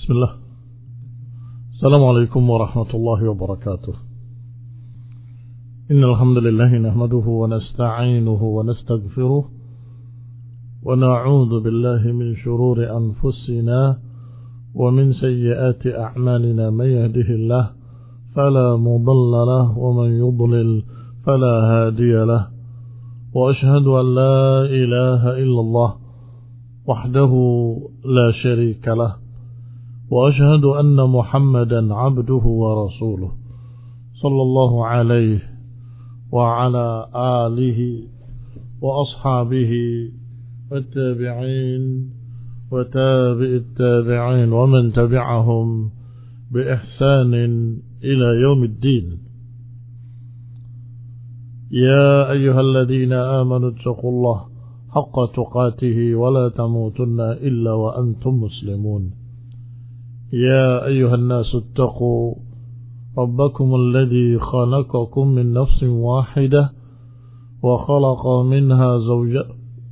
بسم الله. السلام عليكم ورحمة الله وبركاته. إن الحمد لله نحمده ونستعينه ونستغفره ونعوذ بالله من شرور أنفسنا ومن سيئات أعمالنا. من يهده الله فلا مضل له ومن يضلل فلا هادي له. وأشهد أن لا إله إلا الله وحده لا شريك له. وأشهد أن محمدا عبده ورسوله صلى الله عليه وعلى آله وأصحابه والتابعين وتابع التابعين ومن تبعهم بإحسان إلى يوم الدين. يا أيها الذين آمنوا اتقوا الله حق تقاته ولا تموتن إلا وأنتم مسلمون. يا أيها الناس اتقوا ربكم الذي خلقكم من نفس واحدة وخلق منها زوجها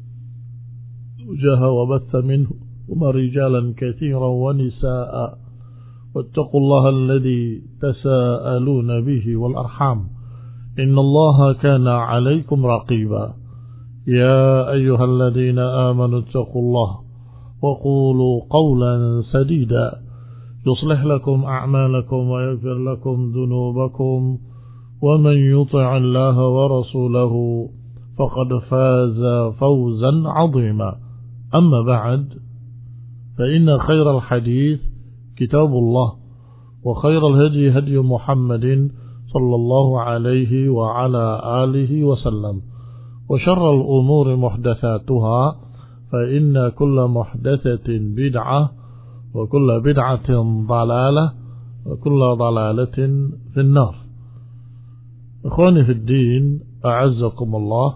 وبث منهما رجالا كثيرا ونساء واتقوا الله الذي تساءلون به والأرحام إن الله كان عليكم رقيبا. يا أيها الذين آمنوا اتقوا الله وقولوا قولا سديدا يصلح لكم أعمالكم ويغفر لكم ذنوبكم ومن يطع الله ورسوله فقد فاز فوزا عظيما. أما بعد فإن خير الحديث كتاب الله وخير الهدي هدي محمد صلى الله عليه وعلى آله وسلم وشر الأمور محدثاتها فإن كل محدثة بدعة وكل بدعة ضلالة وكل ضلالة في النار. إخواني في الدين أعزكم الله.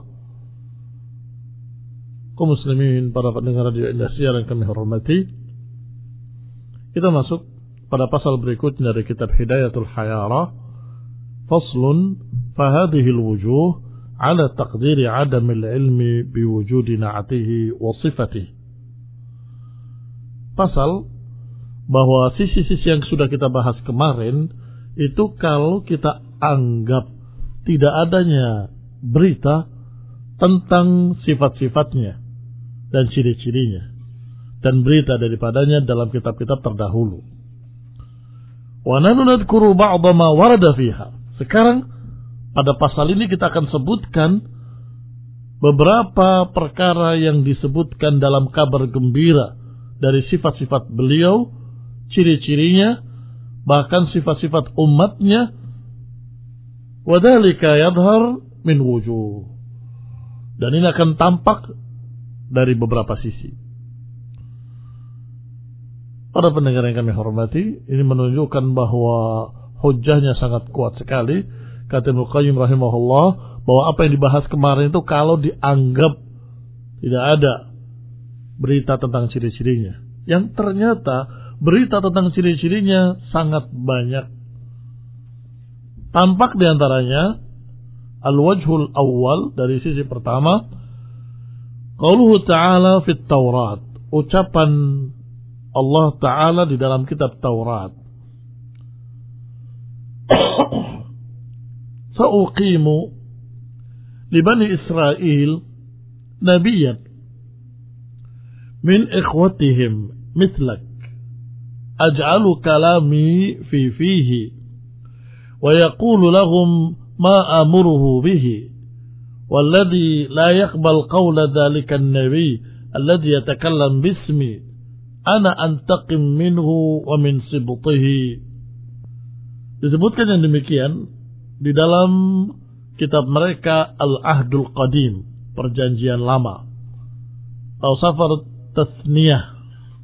Kaum muslimin, para pendengar radio Indonesia yang kami hormati, kita masuk pada pasal berikutnya dari kitab Hidayatul Hayara. Faslun fahadihi al-wujuh ala taqdiri adam al-ilmi biwujudi na'atihi wa sifatihi. Pasal bahwa sisi-sisi yang sudah kita bahas kemarin itu kalau kita anggap tidak adanya berita tentang sifat-sifatnya dan ciri-cirinya dan berita daripadanya dalam kitab-kitab terdahulu. Wa nahnu nadhkuru ba'dha ma warada fiha. Sekarang pada pasal ini kita akan sebutkan beberapa perkara yang disebutkan dalam kabar gembira dari sifat-sifat beliau, ciri-cirinya, bahkan sifat-sifat umatnya. Wadhalika yadhar min wujuh. Dan ini akan tampak dari beberapa sisi. Para pendengar yang kami hormati, ini menunjukkan bahwa hujjahnya sangat kuat sekali. Kata Ibnu Qayyim rahimahullah bahwa apa yang dibahas kemarin itu kalau dianggap tidak ada berita tentang ciri-cirinya, yang ternyata berita tentang ciri-cirinya sangat banyak. Tampak diantaranya al-wajhul awal, dari sisi pertama, qauluhu ta'ala fit Taurat, ucapan Allah Ta'ala di dalam kitab Taurat. Sa'uqimu li Bani Israel nabiyyan min ikhwatihim mithlak أجعل كلامي في فيه ويقول لهم ما أمره به والذي لا يقبل قول ذلك النبي الذي يتكلم باسمي أنا أنتقم منه ومن سبطه. Disebutkan yang demikian di dalam kitab mereka Al-Ahdul Qadim, perjanjian lama, atau Safar Tathniyah.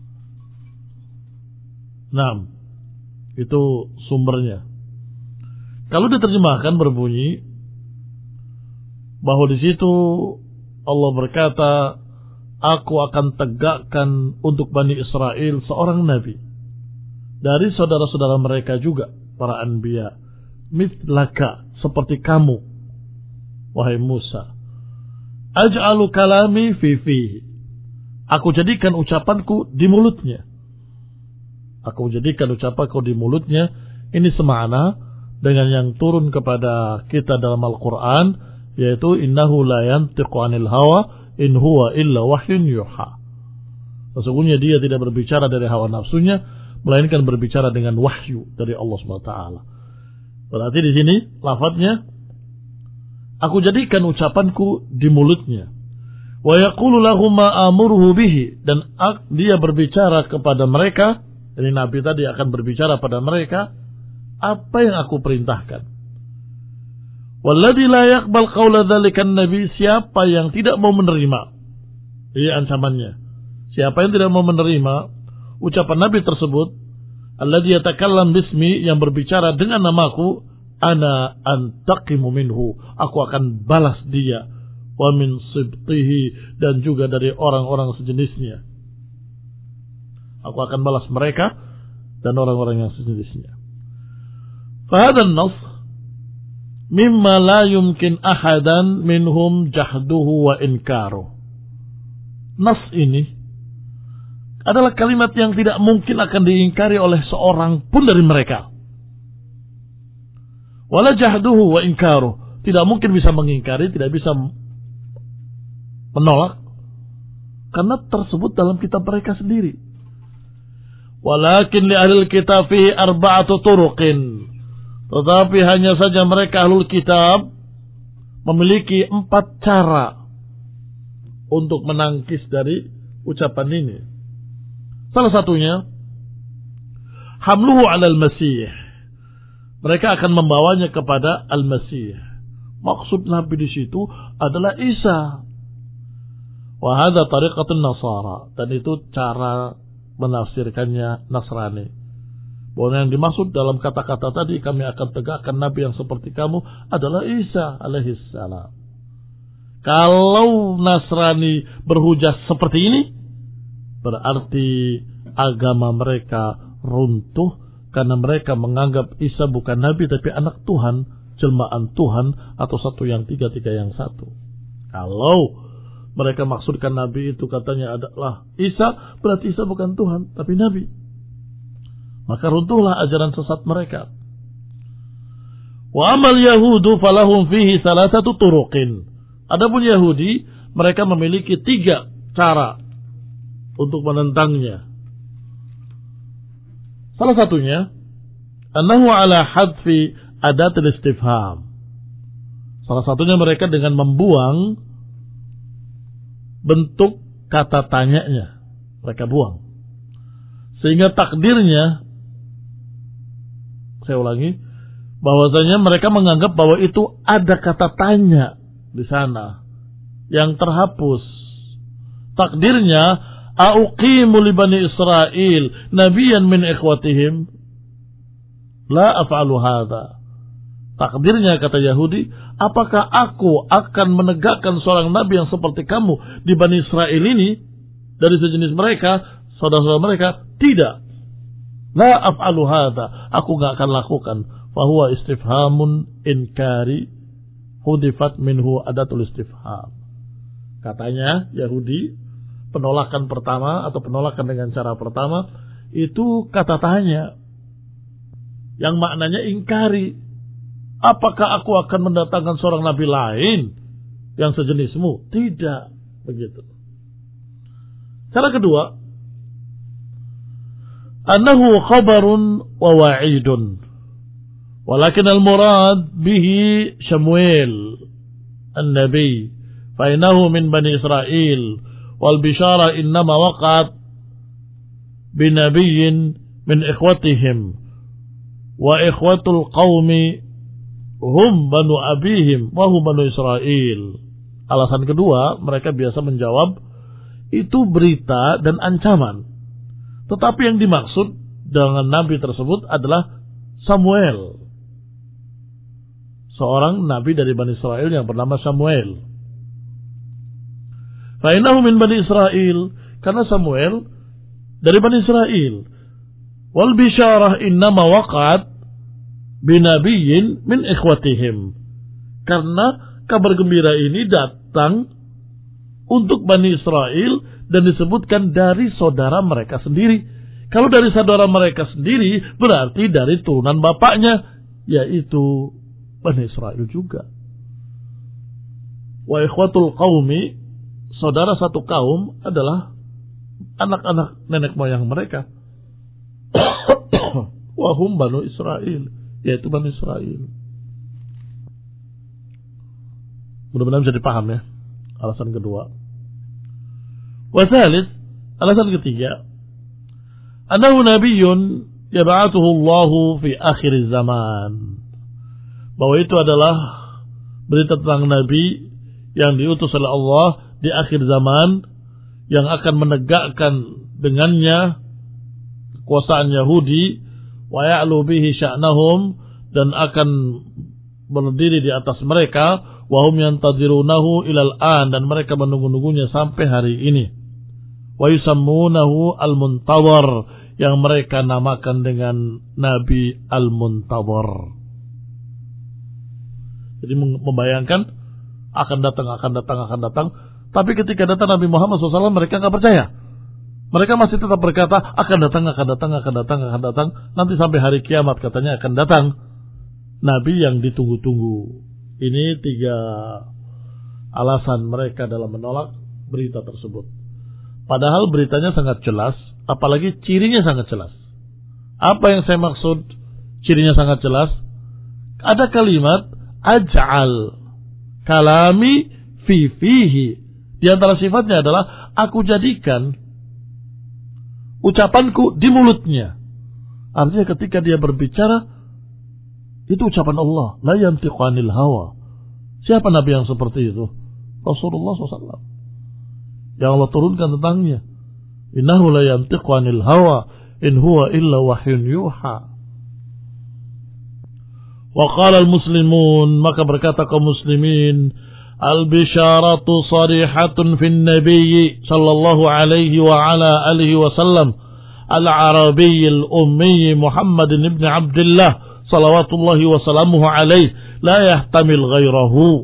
Nah, itu sumbernya. Kalau diterjemahkan berbunyi bahwa di situ Allah berkata, aku akan tegakkan untuk Bani Israel seorang nabi dari saudara-saudara mereka juga, para anbiya, mithlaka, seperti kamu, wahai Musa. Aj'alu kalami fi fihi, aku jadikan ucapanku di mulutnya. Aku jadikan ucapanku di mulutnya. Ini semakna dengan yang turun kepada kita dalam Al-Quran, yaitu innahu la yantiqu 'anil hawa in huwa illa wahyun yuha. Sesungguhnya dia tidak berbicara dari hawa nafsunya, melainkan berbicara dengan wahyu dari Allah SWT. Berarti di sini lafadznya, aku jadikan ucapanku di mulutnya. Wa yaqulu lahum ma amuruhu bihi, dan dia berbicara kepada mereka, jadi Nabi tadi akan berbicara pada mereka apa yang aku perintahkan. Walladzi la yaqbal qaula dzalikan nabi, siapa yang tidak mau menerima, ini ancamannya. Siapa yang tidak mau menerima ucapan Nabi tersebut, alladzi yatakallam bismi, yang berbicara dengan namaku, ana antaqimu minhu, aku akan balas dia, wa min sibtihi, dan juga dari orang-orang sejenisnya. Aku akan balas mereka dan orang-orang yang sejenisnya. Fahadha an-nas mimma la yumkin ahadan minhum jahduhu wa inkaruh. Nas ini adalah kalimat yang tidak mungkin akan diingkari oleh seorang pun dari mereka. Wala jahduhu wa inkaruh, tidak mungkin bisa mengingkari, tidak bisa menolak, karena tersebut dalam kitab mereka sendiri. Walakin li ahlil kitab fihi arba'atu turuqin, tetapi hanya saja mereka ahlul kitab memiliki 4 cara untuk menangkis dari ucapan ini. Salah satunya, hamluhu 'alal masih, mereka akan membawanya kepada al-masih. Maksud Nabi di situ adalah Isa. Wa hadza tariqatun nasara, dan itu cara menafsirkannya Nasrani. Bahwa yang dimaksud dalam kata-kata tadi, kami akan tegakkan Nabi yang seperti kamu, adalah Isa alaihissalam. Kalau Nasrani berhujah seperti ini, berarti agama mereka runtuh, karena mereka menganggap Isa bukan Nabi tapi anak Tuhan, jelmaan Tuhan, atau satu yang tiga yang satu. Kalau mereka maksudkan Nabi itu katanya adalah Isa, berarti Isa bukan Tuhan tapi Nabi. Maka runtuhlah ajaran sesat mereka. Wa amal yahudu falahum fihi salasatu turuqin. Adapun Yahudi, mereka memiliki 3 cara untuk menentangnya. Salah satunya, annahu ala hadfi adatul istifham. Salah satunya mereka dengan membuang bentuk kata tanyanya. Mereka buang. Sehingga takdirnya, saya ulangi, bahwasanya mereka menganggap bahwa itu ada kata tanya di sana yang terhapus. Takdirnya, auqimu li bani Israil nabiyan min ikhwatihim la af'alu hadha. Takdirnya, kata Yahudi, apakah aku akan menegakkan seorang nabi yang seperti kamu di Bani Israel ini, dari sejenis mereka, saudara-saudara mereka? Tidak. La af'alu hadha, aku gak akan lakukan. Fahuwa istifhamun inkari hudifat minhu adatul istifham. Katanya Yahudi, penolakan pertama atau penolakan dengan cara pertama itu kata tanya yang maknanya ingkari. Apakah aku akan mendatangkan seorang nabi lain yang sejenismu? Tidak, begitu. Cara kedua, annahu khabarun wa wa'idun, walakin al-murad bihi Samuel an-nabi fa innahu min bani Israil, wal bishara innama waqa'at bi nabiyyin min ikhwatihim, wa ikhwatul qaumi hum banu abihim wa hum banu Israil. Alasan kedua, mereka biasa menjawab itu berita dan ancaman. Tetapi yang dimaksud dengan nabi tersebut adalah Samuel, seorang nabi dari Bani Israel yang bernama Samuel. Fa'inahu min Bani Israel, karena Samuel dari Bani Israel. Wal bisyarah innama waqa'at binabiyyin min ikhwatihim, karena kabar gembira ini datang untuk Bani Israel dan disebutkan dari saudara mereka sendiri. Kalau dari saudara mereka sendiri, berarti dari turunan bapaknya, yaitu Bani Israel juga. Wa ikhwatul qaumi, saudara satu kaum adalah anak-anak nenek moyang mereka. Wa hum Banu Israel, yaitu Bani Israel. Mudah-mudahan bisa dipaham ya. Alasan kedua. Wa thalith, alasan ketiga, annahu nabiyyun yab'athuhu Allahu fi akhir zaman. Bahwa itu adalah berita tentang nabi yang diutus oleh Allah di akhir zaman, yang akan menegakkan dengannya kekuasaan Yahudi, wa ya'lu bihi sya'nahum, dan akan berdiri di atas mereka, wa hum yantadhirunahu ilal an, dan mereka menunggu-nunggunya sampai hari ini. Wa yusammunahu al-muntawar, yang mereka namakan dengan Nabi Al-Muntawar. Jadi membayangkan akan datang. Tapi ketika datang Nabi Muhammad SAW, mereka nggak percaya. Mereka masih tetap berkata akan datang. Nanti sampai hari kiamat katanya akan datang Nabi yang ditunggu-tunggu. Ini 3 alasan mereka dalam menolak berita tersebut. Padahal beritanya sangat jelas, apalagi cirinya sangat jelas. Apa yang saya maksud cirinya sangat jelas? Ada kalimat aj'al kalami fihi. Di antara sifatnya adalah aku jadikan ucapanku di mulutnya. Artinya ketika dia berbicara, itu ucapan Allah. La yantiqu anil hawa. Siapa Nabi yang seperti itu? Rasulullah SAW. Yang Allah turunkan tentangnya. Innahu la yantiqu anil hawa in huwa illa wahyun yuha. Wa qala al-muslimun, maka berkata kaum muslimin, al-bisharatu sarihatun fin nabiyyi sallallahu alaihi wa ala alihi wa sallam al-arabiy al-ummi Muhammad ibn Abdullah salawatullahi wa salamuhu alaihi la yahtamil ghairahu.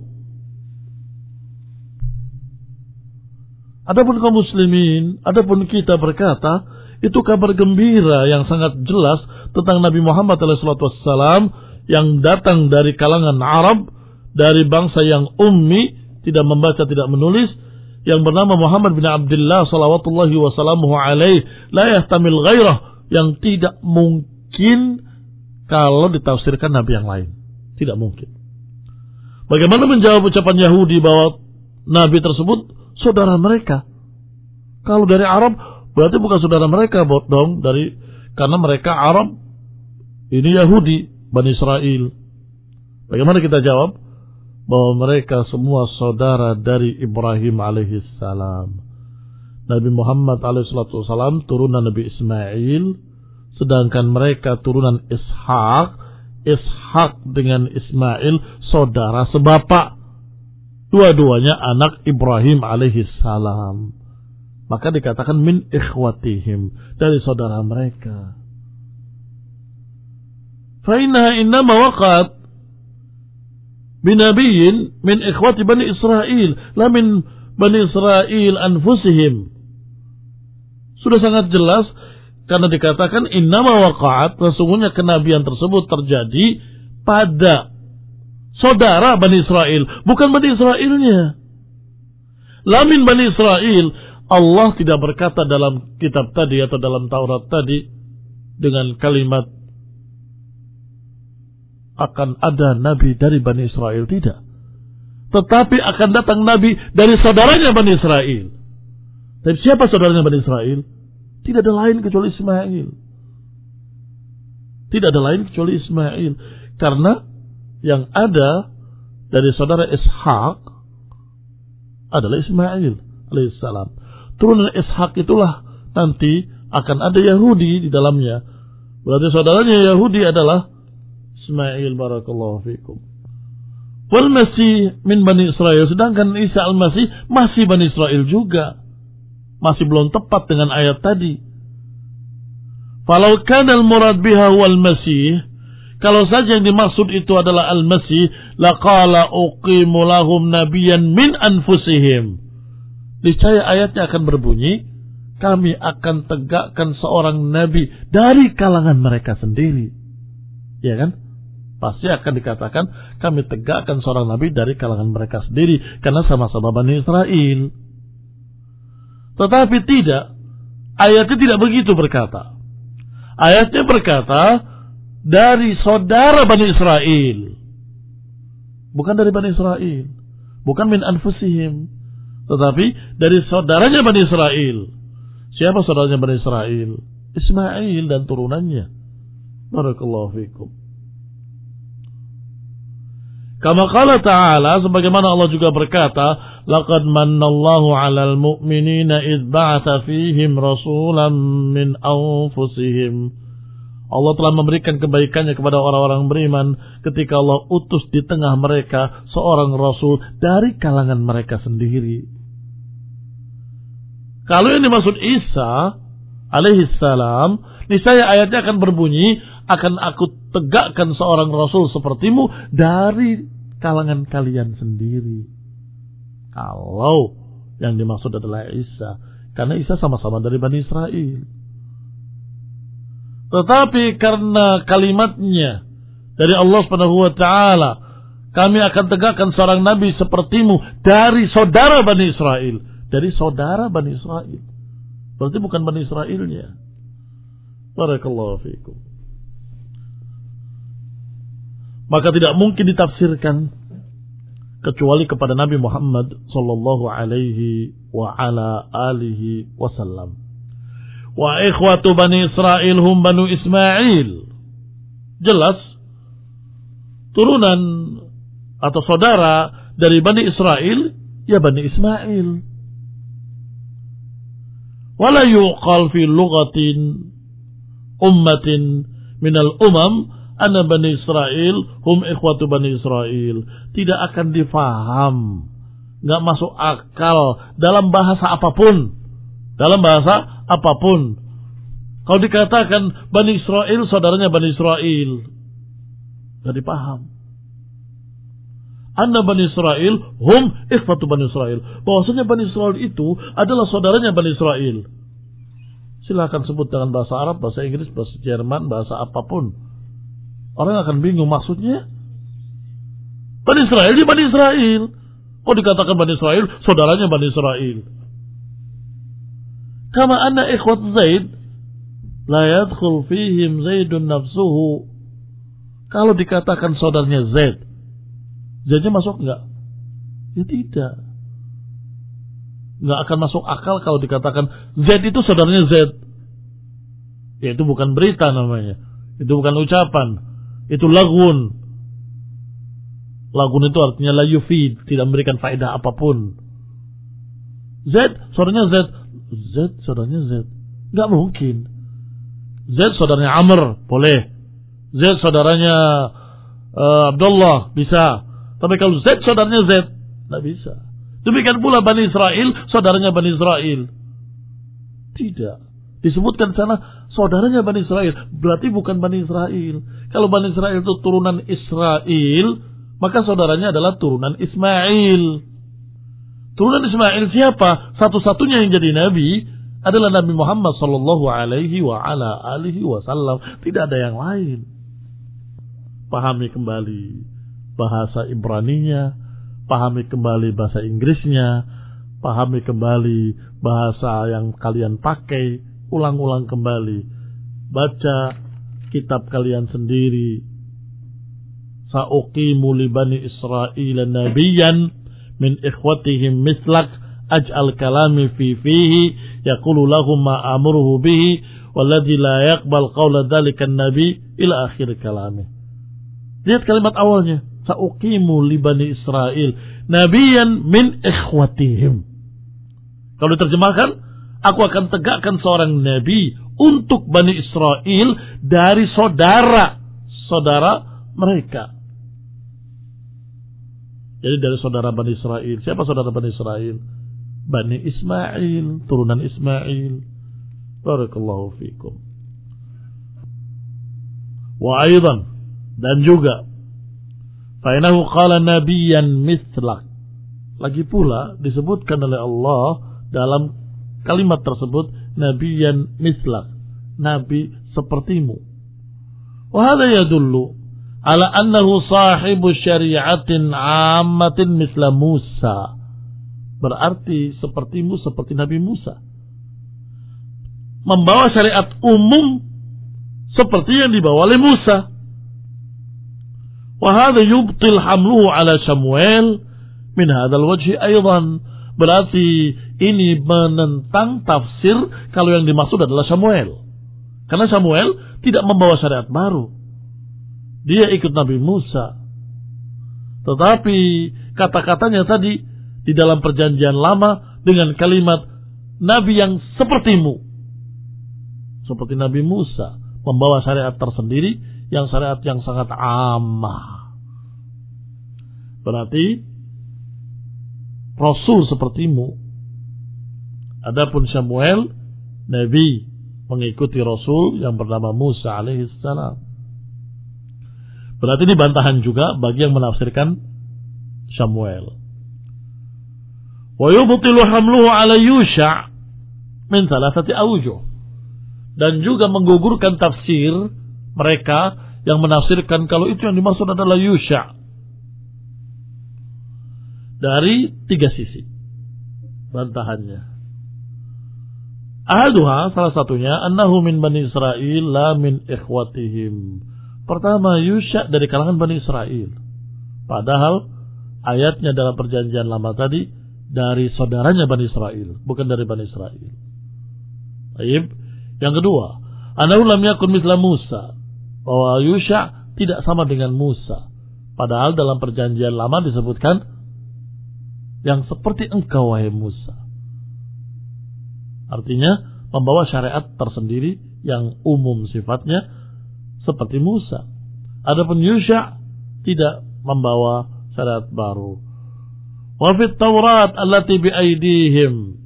Adapun kaum muslimin, adapun kita berkata, itu kabar gembira yang sangat jelas tentang Nabi Muhammad SAW yang datang dari kalangan Arab, dari bangsa yang ummi, tidak membaca, tidak menulis, yang bernama Muhammad bin Abdullah salawatullahi wa salamuhu alaihi la yahtamil ghairah, yang tidak mungkin kalau ditafsirkan Nabi yang lain. Tidak mungkin. Bagaimana menjawab ucapan Yahudi bahwa Nabi tersebut saudara mereka? Kalau dari Arab berarti bukan saudara mereka dong, karena mereka Arab, ini Yahudi, Bani Israel. Bagaimana kita jawab? Bahwa mereka semua saudara dari Ibrahim alaihissalam. Nabi Muhammad alaihissalam turunan Nabi Ismail, sedangkan mereka turunan Ishak. Ishak dengan Ismail saudara sebapak. Dua-duanya anak Ibrahim alaihissalam. Maka dikatakan min ikhwatihim, dari saudara mereka. Fa'innaha innama waqat binabiyyin min ikhwati Bani Israel, la min Bani Israel anfusihim. Sudah sangat jelas, karena dikatakan innama waqa'at, sesungguhnya kenabian tersebut terjadi pada saudara Bani Israel, bukan Bani Israelnya. Lamin Bani Israel, Allah tidak berkata dalam kitab tadi atau dalam Taurat tadi dengan kalimat akan ada nabi dari Bani Israel, tidak. Tetapi akan datang nabi dari saudaranya Bani Israel. Dan siapa saudaranya Bani Israel? Tidak ada lain kecuali Ismail. Tidak ada lain kecuali Ismail. Karena yang ada dari saudara Ishak adalah Ismail alaihissalam. Turunan Ishak itulah nanti akan ada Yahudi di dalamnya. Berarti saudaranya Yahudi adalah Ismail, barakallahu fikum. Wal Masih min Bani Israel, sedangkan Isa al-Masih masih Bani Israel juga. Masih belum tepat dengan ayat tadi. Falau kana al-murad biha wal Masih, kalau saja yang dimaksud itu adalah al-Masih, laqala uqimu lahum nabiyyan min anfusihim. Niscaya ayatnya akan berbunyi, kami akan tegakkan seorang nabi dari kalangan mereka sendiri. Ya kan? Pasti akan dikatakan kami tegakkan seorang nabi dari kalangan mereka sendiri karena sama-sama Bani Israel. Tetapi tidak, ayatnya tidak begitu berkata. Ayatnya berkata dari saudara Bani Israel. Bukan dari Bani Israel, bukan min anfusihim, tetapi dari saudaranya Bani Israel. Siapa saudaranya Bani Israel? Ismail dan turunannya. Barakallahu fikum. Kama qala ta'ala, sebagaimana Allah juga berkata, laqad mannallahu 'alal mu'minina idh ba'atha fihim rasulan min anfusihim. Allah telah memberikan kebaikannya kepada orang-orang beriman ketika Allah utus di tengah mereka seorang rasul dari kalangan mereka sendiri. Kalau yang dimaksud Isa alaihissalam, niscaya ayatnya akan berbunyi, akan aku tegakkan seorang rasul sepertimu dari kalangan kalian sendiri. Kalau yang dimaksud adalah Isa, karena Isa sama-sama dari Bani Israel. Tetapi karena kalimatnya dari Allah Subhanahu wa taala, kami akan tegakkan seorang nabi sepertimu dari saudara Bani Israel, dari saudara Bani Israel. Berarti bukan Bani Israelnya. Barakallahu fiikum. Maka tidak mungkin ditafsirkan kecuali kepada Nabi Muhammad sallallahu alaihi wa ala alihi wasallam. Wa ikhwatu Bani Israel hum Banu Ismail. Jelas turunan atau saudara dari Bani Israel ya Bani Ismail. Wala yuqal fi lughatin ummatin minal umam anna Bani Israel hum ikhwatu Bani Israel. Tidak akan difaham, nggak masuk akal dalam bahasa apapun. Dalam bahasa apapun, kalau dikatakan Bani Israel saudaranya Bani Israel, nggak dipaham. Anna Bani Israel hum ikhwatu Bani Israel, bahwasanya Bani Israel itu adalah saudaranya Bani Israel. Silakan sebut dengan bahasa Arab, bahasa Inggris, bahasa Jerman, bahasa apapun. Orang akan bingung maksudnya. Bani Israel di Bani Israel. Oh, dikatakan Bani Israel saudaranya Bani Israel. Kama anna ikhwat Zaid la yadkhul fihim Zaidun nafsuhu. Kalau dikatakan saudaranya Zaid, Zaidnya masuk enggak? Ya tidak. Enggak akan masuk akal kalau dikatakan Zaid itu saudaranya Zaid. Ya itu bukan berita namanya. Itu bukan ucapan. Itu lagun. Lagun itu artinya la yufid, tidak memberikan faedah apapun. Zaid saudaranya Zaid. Z saudaranya Z, nggak mungkin. Z saudaranya Amr boleh, Z saudaranya Abdullah bisa. Tapi kalau Z saudaranya Z nggak bisa. Demikian pula Bani Israel saudaranya Bani Israel tidak disebutkan sana saudaranya Bani Israel, berarti bukan Bani Israel. Kalau Bani Israel itu turunan Israel, maka saudaranya adalah turunan Ismail. Turunan Ismail siapa? Satu-satunya yang jadi nabi adalah Nabi Muhammad sallallahu alaihi wa ala alihi wasallam. Tidak ada yang lain. Pahami kembali bahasa Ibraninya, pahami kembali bahasa Inggrisnya, pahami kembali bahasa yang kalian pakai, ulang-ulang kembali. Baca kitab kalian sendiri. Sa'uqimu li Bani Israil nabiyyan min ikhwatihim mislak aj'al kalami fihi yaqulu lahum ma amuruhu bihi walladzi la yaqbal qawla dzalikan nabi ila akhir kalami. Lihat kalimat awalnya, sa'uqimu li Bani Israil nabiyyan min ikhwatihim. Kalau diterjemahkan, aku akan tegakkan seorang nabi untuk Bani Israel dari saudara mereka. Jadi dari saudara Bani Israel. Siapa saudara Bani Israel? Bani Ismail, turunan Ismail. Barakallahu fikum. Wa aidan, dan juga fainahu qala nabiyyan mislak. Lagi pula disebutkan oleh Allah dalam kalimat tersebut nabiyyan mislak, nabi sepertimu. Wa hadha yadullu ala annahu sahibu syari'atin 'ammatin misla Musa. Berarti sepertimu seperti Nabi Musa, membawa syariat umum seperti yang dibawa oleh Musa. Wa hadha yubtil hamluhu ala Samuel min hadzal wajhi aidan. Berarti ini menentang tafsir kalau yang dimaksud adalah Samuel. Karena Samuel tidak membawa syariat baru. Dia ikut Nabi Musa. Tetapi kata-katanya tadi di dalam perjanjian lama dengan kalimat Nabi yang sepertimu. Seperti Nabi Musa, membawa syariat tersendiri, yang syariat yang sangat ammah. Berarti Rasul sepertimu. Adapun Samuel, Nabi mengikuti Rasul yang bernama Musa alaihissalam. Berarti ini bantahan juga bagi yang menafsirkan Samuel. Wa yubtilu hamluhu ala Yusha' min thalathati awjuh. Dan juga menggugurkan tafsir mereka yang menafsirkan kalau itu yang dimaksud adalah Yusha' dari 3 sisi bantahannya. Ahaduha, salah satunya, annahu min Bani Israel la min ikhwatihim. Pertama, Yusha' dari kalangan Bani Israel. Padahal ayatnya dalam perjanjian lama tadi dari saudaranya Bani Israel, bukan dari Bani Israel. Baik. Yang kedua, annahu lam yakun mithla Musa, bahwa Yusha' tidak sama dengan Musa. Padahal dalam perjanjian lama disebutkan yang seperti engkau wahai Musa. Artinya membawa syariat tersendiri yang umum sifatnya seperti Musa. Adapun Yusha' tidak membawa syariat baru. Wa fit Taurat allati bi aydihim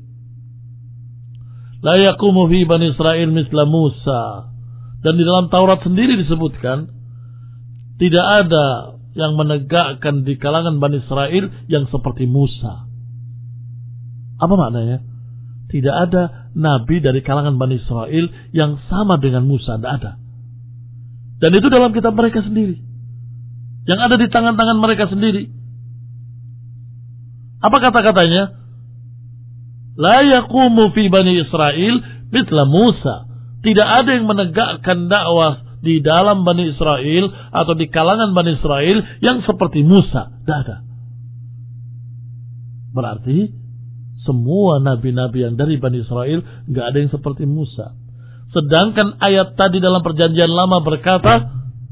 la yaqumu fi Bani Israil misla Musa. Dan di dalam Taurat sendiri disebutkan tidak ada yang menegakkan di kalangan Bani Israel yang seperti Musa. Apa maknanya? Tidak ada nabi dari kalangan Bani Israel yang sama dengan Musa, tidak ada. Dan itu dalam kitab mereka sendiri, yang ada di tangan-tangan mereka sendiri. Apa kata-katanya? La yaqumu fi Bani Israel mithla Musa. Tidak ada yang menegakkan dakwah di dalam Bani Israel atau di kalangan Bani Israel yang seperti Musa. Tidak ada. Berarti semua nabi-nabi yang dari Bani Israel nggak ada yang seperti Musa. Sedangkan ayat tadi dalam perjanjian lama berkata,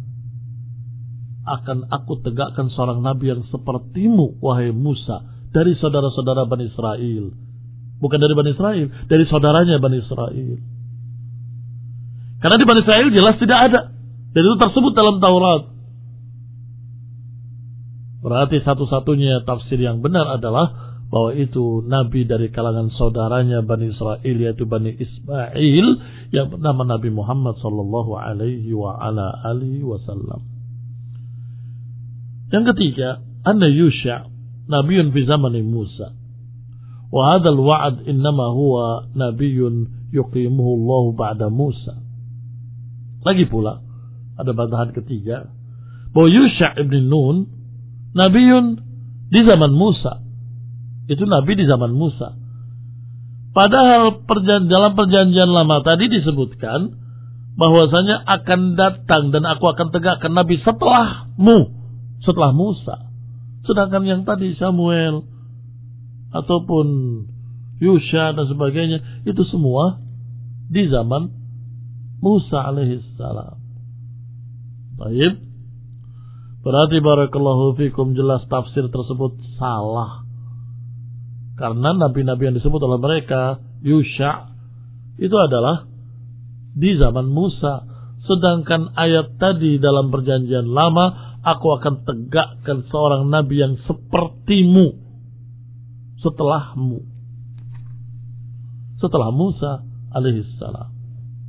akan aku tegakkan seorang nabi yang sepertimu wahai Musa dari saudara-saudara Bani Israel. Bukan dari Bani Israel, dari saudaranya Bani Israel. Karena di Bani Israel jelas tidak ada. Dan itu tersebut dalam Taurat. Berarti satu-satunya tafsir yang benar adalah bahwa itu nabi dari kalangan saudaranya Bani Israel, yaitu Bani Ismail, yang bernama Nabi Muhammad sallallahu alaihi wa ala alihi wasallam. Yang ketiga, anna Yusha' nabiyyun fi zamani Musa. Wa hadzal wa'd innama huwa nabiyyun yuqimuhu Allah ba'da Musa. Lagi pula ada bantahan ketiga bahwa Yusha' ibn Nun nabiyyun di zaman Musa. Itu nabi di zaman Musa. Padahal dalam perjanjian lama tadi disebutkan bahwasanya akan datang dan aku akan tegakkan nabi setelahmu, setelah Musa. Sedangkan yang tadi Samuel ataupun Yusha dan sebagainya itu semua di zaman Musa alaihissalam. Baik. Berarti barakallahu fikum, jelas tafsir tersebut salah. Karena nabi-nabi yang disebut oleh mereka Yusha' itu adalah di zaman Musa. Sedangkan ayat tadi dalam perjanjian lama, aku akan tegakkan seorang nabi yang sepertimu setelahmu, setelah Musa alaihissalam.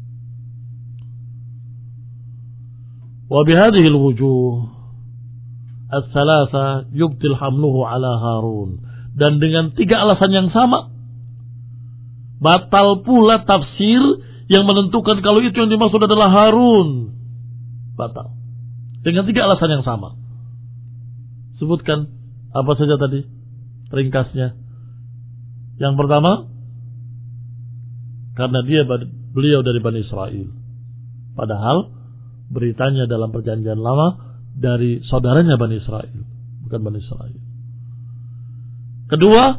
Wa bihadhihi al-wujuh as-salasa yubtil hamluhu ala Harun. Dan dengan 3 alasan yang sama, Batal pula tafsir yang menentukan kalau itu yang dimaksud adalah Harun. Batal. Dengan 3 alasan yang sama. Sebutkan apa saja tadi ringkasnya. Yang pertama, karena beliau dari Bani Israel. Padahal beritanya dalam perjanjian lama dari saudaranya Bani Israel, bukan Bani Israel. Kedua,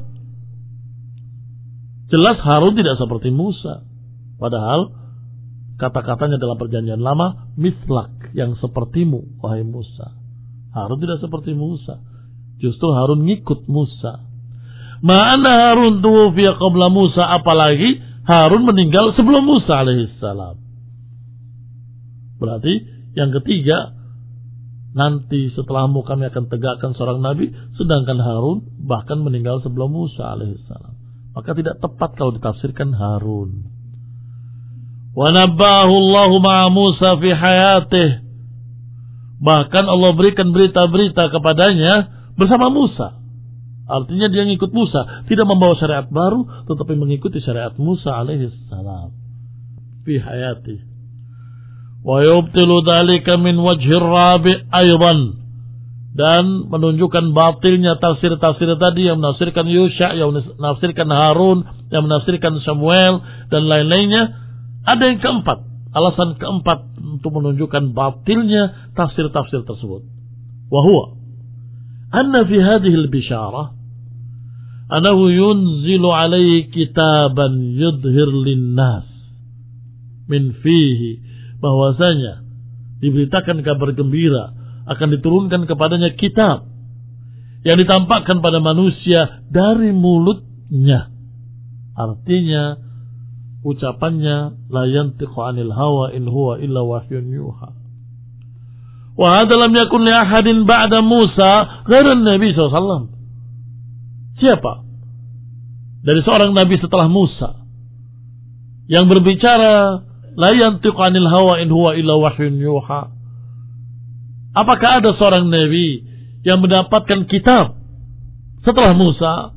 jelas Harun tidak seperti Musa. Padahal kata-katanya dalam perjanjian lama, mislak, yang sepertimu, wahai Musa. Harun tidak seperti Musa. Justru Harun ngikut Musa. Ma'ana Harun tuwfiya qabla Musa, apalagi Harun meninggal sebelum Musa alaihissalam. Berarti yang ketiga, nanti setelahmu kami akan tegakkan seorang nabi, sedangkan Harun bahkan meninggal sebelum Musa alaihissalam. Maka tidak tepat kalau ditafsirkan Harun. Wa nabbahu Allahu ma'a Musa fi hayatih. Bahkan Allah berikan berita-berita kepadanya bersama Musa. Artinya dia ngikut Musa, tidak membawa syariat baru, tetapi mengikuti syariat Musa alaihissalam fi hayatih. Wa yubtilu dzalika min wajhir rabi' aidan. Dan menunjukkan batilnya tafsir-tafsir tadi yang menafsirkan Yusha, yang menafsirkan Harun, yang menafsirkan Samuel dan lain-lainnya. Ada yang keempat, alasan keempat untuk menunjukkan batilnya tafsir-tafsir tersebut. Wa huwa anna fi hadhihi al-bisyarah annahu yunzilu alaihi kitaban yudhhir lin-nas min fihi, bahwasanya diberitakan kabar gembira akan diturunkan kepadanya kitab yang ditampakkan pada manusia dari mulutnya. Artinya ucapannya la yantiqu 'anil hawa in huwa illa wahyun yuha. Wa hadha lam yakun li ahadin ba'da Musa ghairu Nabi SAW. Siapa dari seorang nabi setelah Musa yang berbicara la yantiqu 'anil hawa in huwa illa wahyun yuha? Apakah ada seorang nabi yang mendapatkan kitab setelah Musa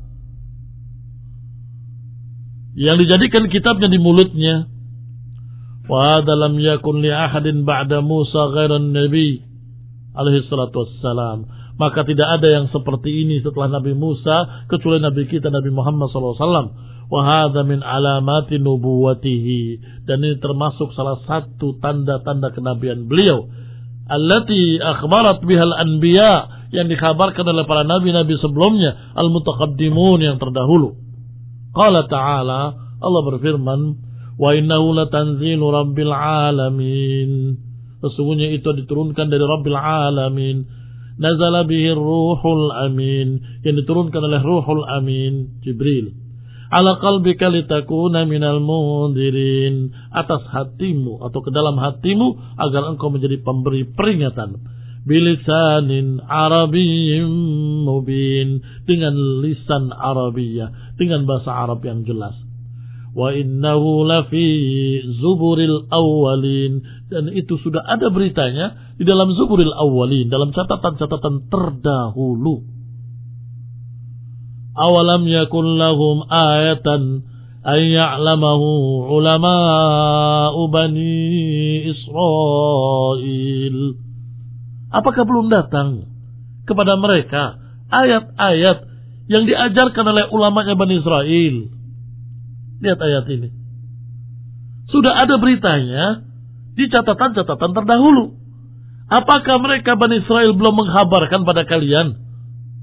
yang dijadikan kitabnya di mulutnya? Wa dalam yakun li ahadin ba'da Musa ghairan nabi alaihi salatu wassalam. Maka tidak ada yang seperti ini setelah Nabi Musa kecuali Nabi kita Nabi Muhammad sallallahu alaihi wasallam. Wa hadza min alamati nubuwwatihi, dan ini termasuk salah satu tanda-tanda kenabian beliau. Allati akhbarat bihal anbiya, yang dikabarkan oleh para nabi-nabi sebelumnya, al-mutaqaddimun, yang terdahulu. Qala ta'ala, Allah berfirman, wa innahu latanzilu rabbil alamin. Sesungguhnya itu diturunkan dari Rabbil alamin. Nazala bihi ruhul amin, yang diturunkan oleh Ruhul Amin, Jibril. Ala qalbika litakuna minal mundirin, atas hatimu atau ke dalam hatimu agar engkau menjadi pemberi peringatan. Bilisanin Arabiyyin mubin, dengan lisan Arabiyah, dengan bahasa Arab yang jelas. Wa innahu lafi zuburil awwalin, dan itu sudah ada beritanya di dalam zuburil awwalin, dalam catatan-catatan terdahulu. Awalam yakun lahum ayatan ay ya'lamahu ulama'u bani Israel. Apakah belum datang kepada mereka ayat-ayat yang diajarkan oleh ulamanya Bani Israel? Lihat ayat ini. Sudah ada beritanya di catatan-catatan terdahulu. Apakah mereka Bani Israel belum menghabarkan pada kalian?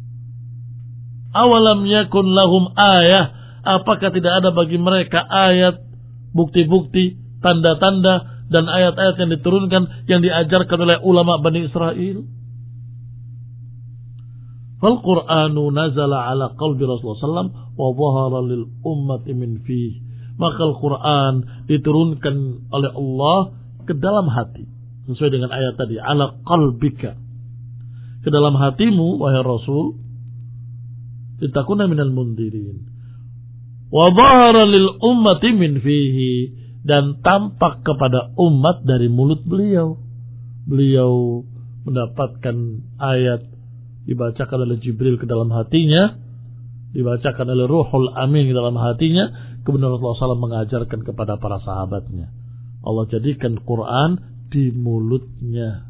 Awalam yakun lahum ayah, apakah tidak ada bagi mereka ayat, bukti-bukti, tanda-tanda, dan ayat-ayat yang diturunkan, yang diajarkan oleh ulama Bani Israel? Fal-Qur'anu nazala ala qalbi Rasulullah SAW wa zahara lil ummati min fih. Maka Al-Quran diturunkan oleh Allah ke dalam hati, sesuai dengan ayat tadi, ala qalbika, ke dalam hatimu wahai Rasul, litakuna minal mundirin. Wa dhahara lil ummati min fihi, dan tampak kepada umat dari mulut beliau. Beliau mendapatkan ayat dibacakan oleh Jibril ke dalam hatinya, dibacakan oleh Ruhul Amin ke dalam hatinya, Kemudian Rasulullah SAW mengajarkan kepada para sahabatnya. Allah jadikan Quran di mulutnya.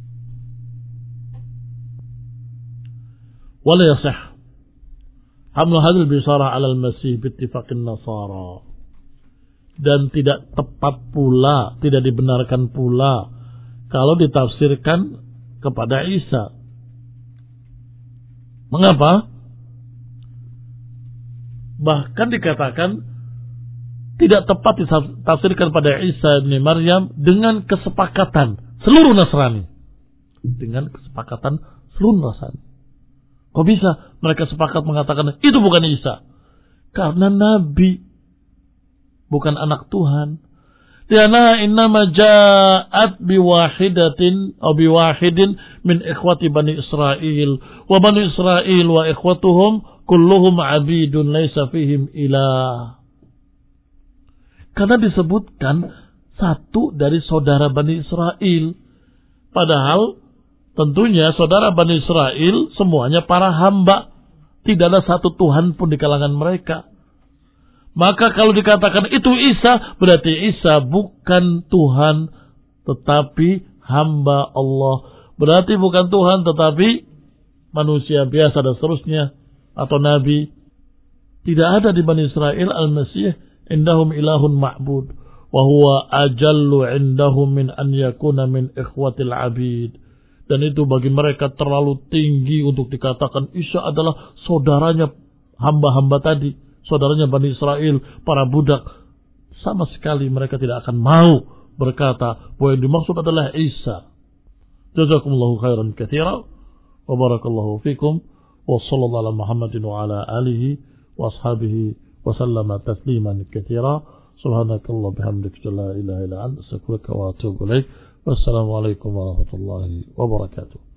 Wala yasih hamlu hadhil bisara 'ala al-masih bittifaqin nasara. Dan tidak tepat pula, tidak dibenarkan pula kalau ditafsirkan kepada Isa. Mengapa? Bahkan dikatakan tidak tepat ditafsirkan pada Isa bin Maryam dengan kesepakatan seluruh Nasrani. Dengan kesepakatan seluruh Nasrani. Kok bisa mereka sepakat mengatakan itu bukan Isa? Karena Nabi, bukan anak Tuhan. Diana innama ja'at biwahidatin atau biwahidin min ikhwati Bani Israel. Wa Bani Israel wa ikhwatuhum kulluhum abidun laisa fihim ilah. Karena disebutkan satu dari saudara Bani Israel. Padahal tentunya saudara Bani Israel semuanya para hamba. Tidak ada satu Tuhan pun di kalangan mereka. Maka kalau dikatakan itu Isa, berarti Isa bukan Tuhan tetapi hamba Allah. Berarti bukan Tuhan tetapi manusia biasa dan seterusnya atau nabi. Tidak ada di Bani Israel Al-Masih indahum ilahun ma'bud wa huwa ajallu indahum min an yakuna min ikhwatil abid. Dan itu bagi mereka terlalu tinggi untuk dikatakan Isa adalah saudaranya hamba-hamba tadi, saudaranya Bani Israel, para budak. Sama sekali mereka tidak akan mau berkata bahwa yang dimaksud adalah Isa. Jazakumullahu khairan katsira wa barakallahu fikum wa sallallahu ala Muhammadin wa ala alihi wa ashabihi wa sallama tasliman katsira. Subhanakallah bihamdika la ilaha illa anta astaghfiruka wa atubu ilaik. Wassalamu alaikum warahmatullahi wabarakatuh.